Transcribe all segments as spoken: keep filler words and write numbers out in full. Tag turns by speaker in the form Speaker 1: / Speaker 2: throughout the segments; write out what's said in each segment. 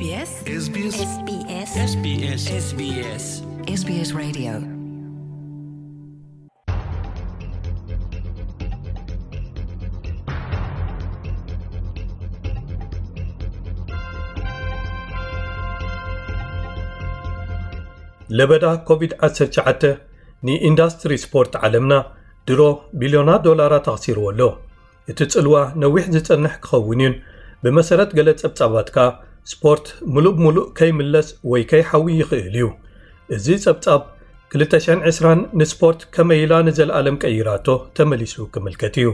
Speaker 1: S B S
Speaker 2: S B S
Speaker 1: S B S
Speaker 2: S B S
Speaker 3: S B S
Speaker 1: S B S Radio
Speaker 4: لبدا كوفيد عشرة تسعة ني اندستري سبورت عالمنا درو بليونات دولارات تخسيروا له اتتصلوا نويح زصنح كخونين بمسرت قلت صبصاباتك سبورت ملوب ملو كي ملس وي كي حوي يخيليو ازي صبصاب ألفين وعشرين نسبورت كما يلا نزل عالم كيراتو تمليسو كملكتيو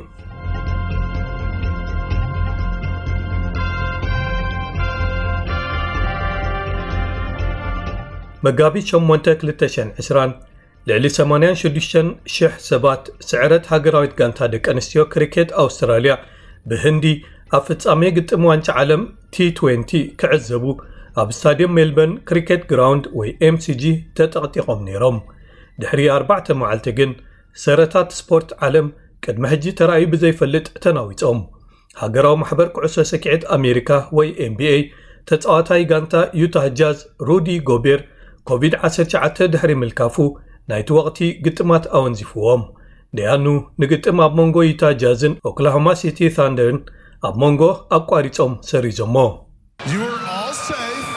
Speaker 4: مقابي شمونتا ألفين وعشرين لعلي ثمانية وستين شح سبات سعرت هاجراويت غانتا دك انستيو كريكيت أستراليا بهندي أفتصامي قطم وانش عالم تي عشرين كعزبو أب ستاديوم ميلبن كريكيت جراوند وي إم سي جي تتغطيقهم نيرم دحري أربعة معالتقن سيرتات سبورت عالم قد مهجي ترأي بزي فلت تناويتهم هاجراو محبر كعسو سكعد أمريكا وي إم بي إي تتقاطاي غانتا يوتا جاز رودي غوبير كوفيد عشرة تسعة دحري ملكافو نايت وقتي قطمات أونزفوهم ديانو نقطم أب مونغو يوتا جازن أوكلاهوما سيتي ثاندرن أب مونغو أقواريتهم سريزمو
Speaker 2: You are all safe.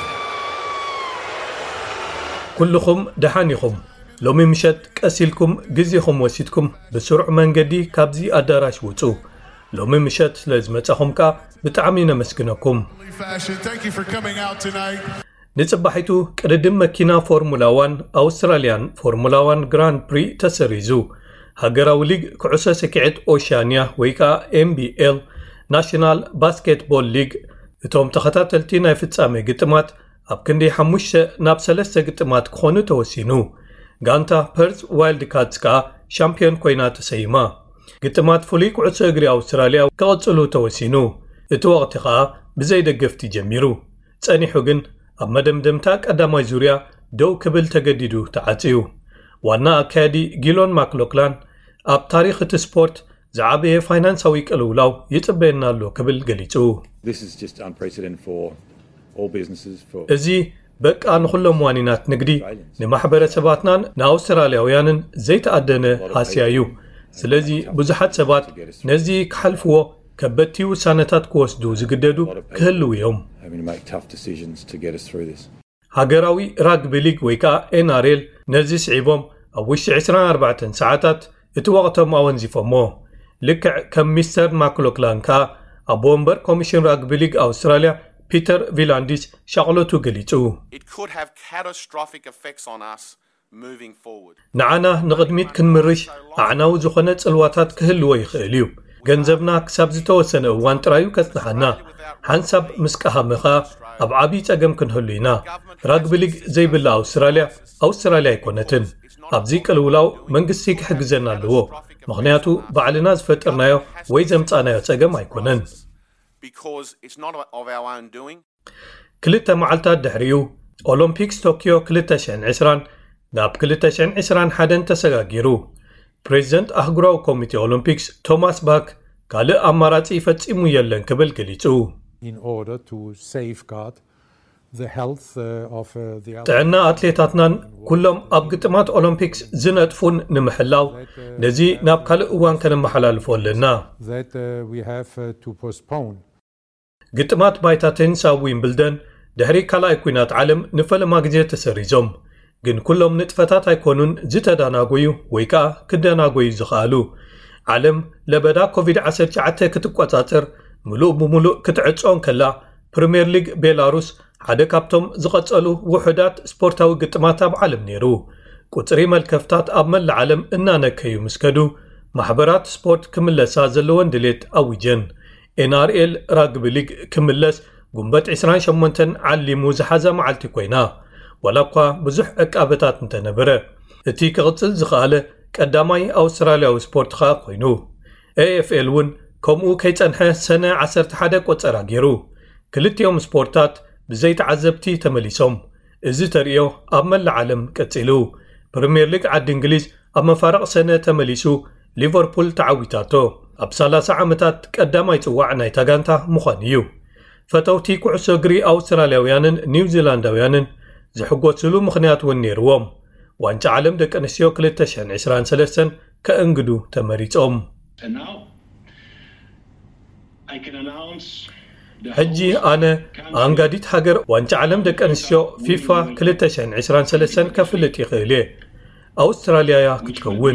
Speaker 4: كلكم دحانيكم لومي مشت كأسيلكم جزيكم وسيدكم بسرع منجدي كابزي أداراش وطو لومي مشت لازمتهم كا بتعمينا مسكنكم
Speaker 2: Fashion. Thank you for coming out tonight.
Speaker 4: نصبحيتو قدم مكينا فورمولا واحد أستراليان فورمولا واحد جراند بري تسريزو هاجراو ليج كعسا سكعت أوشانيا ويكا إم بي إل ناشنال باسكتبول ليج اتوم تخطاتلتي ناي فتصامي قطمات أب كندي حموشة ناب سلسة قطمات كونو توسينو غانتا بيرث وايلد كاتسكا شامبيون كوينا تسيما قطمات فوليك عسا اقري أستراليا كغطلو توسينو اتو وقتها بزي دقفتي جميرو تانيحو جن أب مدمدمتاك أداماي زوريا دو كبل تجديدو تعاتيو وانا أكادي جيلون ماكلوكلان أب تاريخ السبورت زعابيه فاينانساوي كالولاو يتبيننا له كبل قليتو
Speaker 5: This is just unprecedented for all businesses. For
Speaker 4: ازي بقى نخلو موانينات نقدي نمحبرة سباتنان نا أسترالياويانن زي تقدنا آسيايو سلازي بزحات سبات نزي كحلفو كبتيو سانتات كوسدو زقددو كهلو يوم
Speaker 5: having to make tough decisions to get us through this.
Speaker 4: هاجراوي راجبي ليج ويكا إن آر إل نزي سعيبهم أوش عشرين أربعة ساعات اتوقتهم أونزفمو لك كم مستر ماكلوكلان كا أبومبر كوميشن راجبي ليج أستراليا بيتر فيلانديس شغلته قليتو
Speaker 6: It could have catastrophic effects on us moving forward.
Speaker 4: نعنا نغدميت كنمرش أعناو زخنت الواتات كهلو يخيليو ገንዘብና ክሳብ ዝተወሰነ እዋን ጥራዩ ከጽናሐና ሓንሳብ ምስቃሃ መኻ ኣብ ዓብዪ ጸገም ክንህሉ ኢና ራግቢ ሊግ ዘይብላ ኣውስትራልያ ኣውስትራልያ ኣይኮነትን ኣብዚ ቅልውላው መንግስቲ ክሕግዘና ኣለዎ ምኽንያቱ ባዕልና ዝፈጥርናዮ ወይ ዘምጻናዮ ጸገም ኣይኮነን ክልተ መዓልታት ድሕሪኡ ኦሎምፒክስ ቶኪዮ ألفين وعشرين ናብ ألفين وعشرين ተሰጋጊሩ ፕሬዚደንት ኣህጉራዊ ኮሚቴ ኦሎምፒክስ ቶማስ ባክ ካልእ ኣማራጺ ፈጺሙ የለን ክብል ገሊጹ
Speaker 7: in order to safeguard the health uh, of uh, the
Speaker 4: ጥዕና ኣትሌታትናን ኩሎም ኣብ ግጥማት ኦሎምፒክስ ዝነጥፉን ንምሕላው ነዚ ናብ ካልእ እዋን ከነመሓላልፎ ኣለና
Speaker 7: that uh, we have uh, to postpone
Speaker 4: ግጥማት ባይታ ቴኒስ ኣብ ዊምብልደን ድሕሪ ካልኣይ ኩናት ዓለም ንፈለማ ግዜ ተሰሪዞም ግን ኩሎም ንጥፈታት ኣይኮኑን ዝተዳናጎዩ ወይ ከዓ ክደናጎዩ ዝኽኣሉ ዓለም ለበዳ ኮቪድ عشرة تسعة ክትቆጻጸር ሙሉእ ብሙሉእ ክትዕጾን ከላ ፕሪምየር ሊግ ቤላሩስ ሓደ ካብቶም ዝቐጸሉ ውሕዳት ስፖርታዊ ግጥማት ኣብ ዓለም ነይሩ ቁጽሪ መልከፍታት ኣብ መላእ ዓለም እናነከዩ ምስከዱ ማሕበራት ስፖርት ክምለሳ ዘለወን ድሌት ኣዊጀን ኤን አር ኤል ራግቢ ሊግ ክምለስ ጉንበት عشرين وثمانية ዓሊሙ ዝሓዘ መዓልቲ ኮይና ወላኳ ብዙሕ ዕቃበታት እንተነበረ እቲ ክቕጽል ዝኽኣለ ቀዳማይ ኣውስትራልያዊ ስፖርት ኸ ኮይኑ ኤ ኤፍ ኤል እውን ከምኡ ከይጸንሐ ሰነ عشرة واحد ቆጸራ ገይሩ ክልቲኦም ስፖርታት ብዘይተዓዘብቲ ተመሊሶም እዚ ተርእዮ ኣብ መላእ ዓለም ቀጺሉ ፕሪምየር ሊግ ዓዲ እንግሊዝ ኣብ መፋረቕ ሰነ ተመሊሱ ሊቨርፑል ተዓዊታቶ ኣብ ሰላሳ ዓመታት ቀዳማይ ጽዋዕ ናይ ታጋንታ ምዃን እዩ ፈተውቲ ኩዕሶ እግሪ ኣውስትራልያውያንን ኒውዚላንዳውያንን ዝሕጎስሉ ምኽንያት እውን ነይርዎም ዋንጫ ዓለም ደቂ ኣንስትዮ ክልተ ሽሕን ዒስራን ሰለስተ ከእንግዱ ተመሪጾም ሕጂ ኣነ ኣንጋዲት ሃገር ዋንጫ ዓለም ደቂ ኣንስትዮ ፊፋ ክልተ ሽሕን ዒስራን ሰለስተ ከፍልጥ ይኽእል እየ ኣውስትራልያ ያ ክትከውን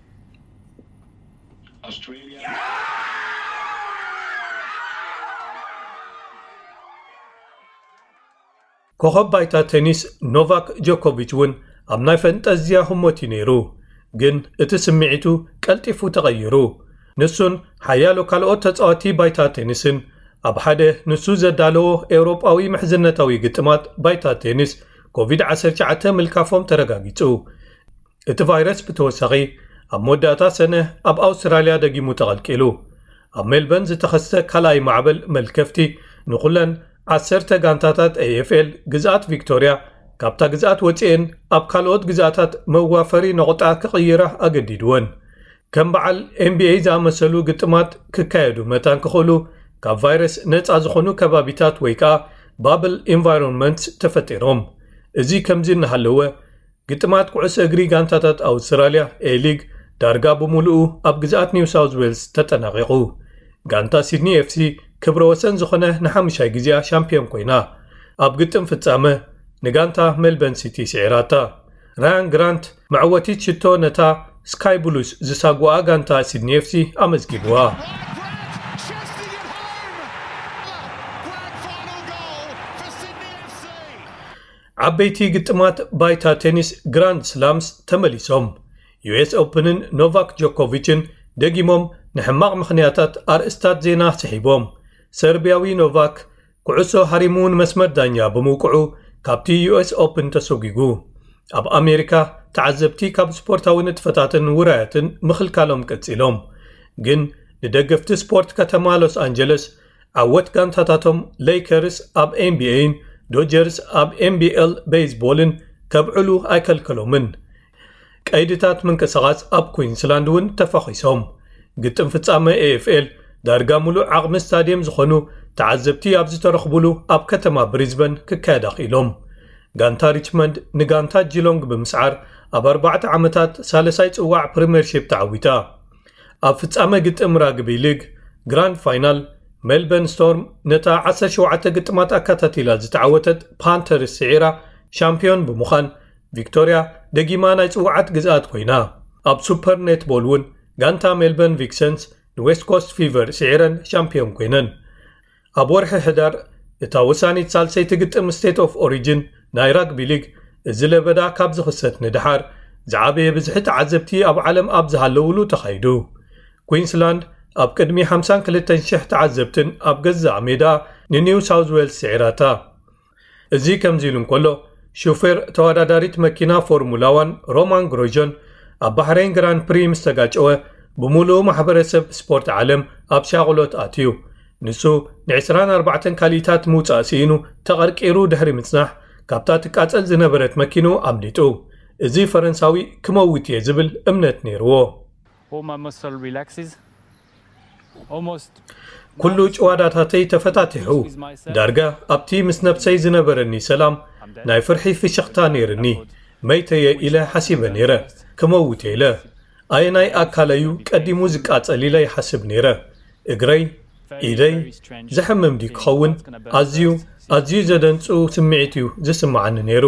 Speaker 4: ኮኸብ ባይታ ቴኒስ ኖቫክ ጆኮቪች እውን ኣብ ናይ ፈንጠዝያ ህሞት ነይሩ ግን እቲ ስምዒቱ ቀልጢፉ ተቐይሩ ንሱን ሓያሎ ካልኦት ተጻዋቲ ባይታ ቴኒስን ኣብ ሓደ ንሱ ዘዳለዎ ኤውሮጳዊ ምሕዝነታዊ ግጥማት ባይታ ቴኒስ ኮቪድ ዓሰርተ ትሽዓተ ምልካፎም ተረጋጊጹ እቲ ቫይረስ ብተወሳኺ ኣብ መወዳእታ ሰነ ኣብ ኣውስትራልያ ደጊሙ ተቐልቂሉ ኣብ ሜልበርን ዝተኸሰተ ካልኣይ ማዕበል መልከፍቲ ንኹለን ዓሰርተ ጋንታታት ኤ ኤፍ ኤል ግዝኣት ቪክቶርያ ካብታ ግዝኣት ወፂአን ኣብ ካልኦት ግዝኣታት መዋፈሪ ነቑጣ ክቕይራ ኣገዲድወን ከም በዓል ኤን ቢ ኤ ዝኣመሰሉ ግጥማት ክካየዱ መታን ክኽእሉ ካብ ቫይረስ ነፃ ዝኾኑ ከባቢታት ወይ ከዓ ባብል ኢንቫይሮንመንትስ ተፈጢሮም እዚ ከምዚ እናሃለወ ግጥማት ኩዕሶ እግሪ ጋንታታት ኣውስትራልያ ኤ ሊግ ዳርጋ ብምሉኡ ኣብ ግዝኣት ኒው ሳውዝ ዌልስ ተጠናቂቑ ጋንታ ሲድኒ ኤፍ ሲ ክብረ ወሰን ዝኾነ ንሓሙሻይ ግዜያ ሻምፒዮን ኮይና ኣብ ግጥም ፍጻመ ንጋንታ ሜልበርን ሲቲ ስዒራታ ራያን ግራንት መዕወቲት ሽቶ ነታ ስካይ ብሉስ ዝሳጓኣ ጋንታ ሲድኒ ኤፍ ሲ ኣመዝጊብዋ ዓበይቲ ግጥማት ባይታ ቴኒስ ግራንድ ስላምስ ተመሊሶም ዩኤስ ኦፕንን ኖቫክ ጆኮቪችን ደጊሞም ንሕማቕ ምኽንያታት ኣርእስታት ዜና ስሒቦም ሰርቢያዊ ኖቫክ ኩዕሶ ሃሪሙን መስመር ዳኛ ብምውቅዑ ካብቲ ዩኤስ ኦፕን ተሰጊጉ ኣብ ኣሜሪካ ተዓዘብቲ ካብ ስፖርታዊ ንጥፈታትን ውራያትን ምኽልካሎም ቀፂሎም ግን ንደገፍቲ ስፖርት ከተማ ሎስ አንጀለስ ዓወት ጋንታታቶም ሌይከርስ ኣብ ኤን ቢ ኤን ዶጀርስ ኣብ ኤን ቢ ኤል ቤዝቦልን ከብዕሉ ኣይከልከሎምን ቀይድታት ምንቅስቓስ ኣብ ኩዊንስላንድ እውን ተፈኺሶም ግጥም ፍጻመ ኤ ኤፍ ኤል ዳርጋ ሙሉእ ዓቕሚ ስታድየም ዝኾኑ ተዓዘብቲ ኣብ ዝተረኽብሉ ኣብ ከተማ ብሪዝበን ክካየድ ኣኽኢሎም ጋንታ ሪችመንድ ንጋንታ ጂሎንግ ብምስዓር ኣብ ኣርባዕተ ዓመታት ሳለሳይ ጽዋዕ ፕሪምየርሺፕ ተዓዊታ ኣብ ፍጻመ ግጥም ራግቢ ሊግ ግራንድ ፋይናል ሜልበርን ስቶርም ነታ ዓሰርተ ሸውዓተ ግጥማት ኣካታቲላ ዝተዓወተት ፓንተርስ ስዒራ ሻምፒዮን ብምዃን ቪክቶርያ ደጊማ ናይ ጽዋዓት ግዝኣት ኮይና ኣብ ሱፐር ኔትቦል እውን ጋንታ ሜልበርን ቪክሰንስ ንዌስት ኮስት ፊቨር ስዒረን ሻምፒዮን ኮይነን ኣብ ወርሒ ሕዳር እታ ወሳኒት ሳልሰይቲ ግጥም ስቴት ኦፍ ኦሪጅን ናይ ራግቢ ሊግ እዚ ለበዳ ካብ ዝኽሰት ንድሓር ዝዓበየ ብዝሒ ተዓዘብቲ ኣብ ዓለም ኣብ ዝሃለውሉ ተኻይዱ ኩዊንስላንድ ኣብ ቅድሚ ሓምሳ ወክልተ ሽሕ ተዓዘብትን ኣብ ገዛእ ሜዳ ንኒው ሳውዝ ዌልስ ስዒራታ እዚ ከምዚ ኢሉ እንከሎ ሾፌር ተወዳዳሪት መኪና ፎርሙላ ዋን ሮማን ግሮጆን ኣብ ባህሬን ግራንድ ፕሪ ምስ ተጋጨወ ብምሉእ ማሕበረሰብ ስፖርት ዓለም ኣብ ሻغሎት ኣትዩ ንሱ ን24 ኣርባዕተ ካሊታት ምውፃእ ሲኢኑ ተቐርቂሩ ድሕሪ ምጽናሕ ካብታ ትቃጸል ዝነበረት መኪኑ ኣምሊጡ እዚ ፈረንሳዊ ክመውት እየ ዝብል እምነት ነይርዎ ኩሉ ጭዋዳታተይ ተፈታቲሑ ዳርጋ ኣብቲ ምስ ነብሰይ ዝነበረኒ ሰላም ናይ ፍርሒ ፍሽኽታ ነይርኒ መይተየ ኢለ ሓሲበ ነይረ ክመውት ኢለ ኣየናይ ኣካለዩ ቀዲሙ ዝቃጸል ኢለ ይሓስብ ነይረ እግረይ ኢደይ ዘሕምም ዲ ክኸውን ኣዝዩ ኣዝዩ ዘደንፁ ስምዒት እዩ ዝስማዓኒ ነይሩ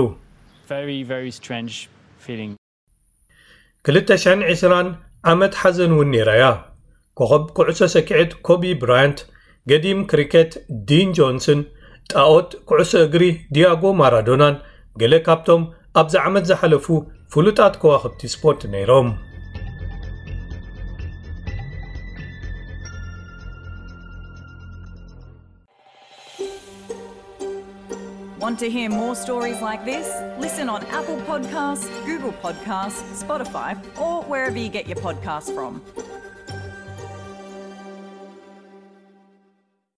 Speaker 4: ክልተ ሽሕን ዒስራን ዓመት ሓዘን እውን ነይራያ ኮኸብ ኩዕሶ ሰኪዔት ኮቢ ብራያንት ገዲም ክሪኬት ዲን ጆንሰን ጣዖት ኩዕሶ እግሪ ዲያጎ ማራዶናን ገለ ካብቶም ኣብዚ ዓመት ዝሓለፉ ፍሉጣት ከዋኽብቲ ስፖርት ነይሮም
Speaker 1: Want to hear more stories like this? Listen on Apple Podcasts, Google Podcasts, Spotify, or wherever you get your podcasts from.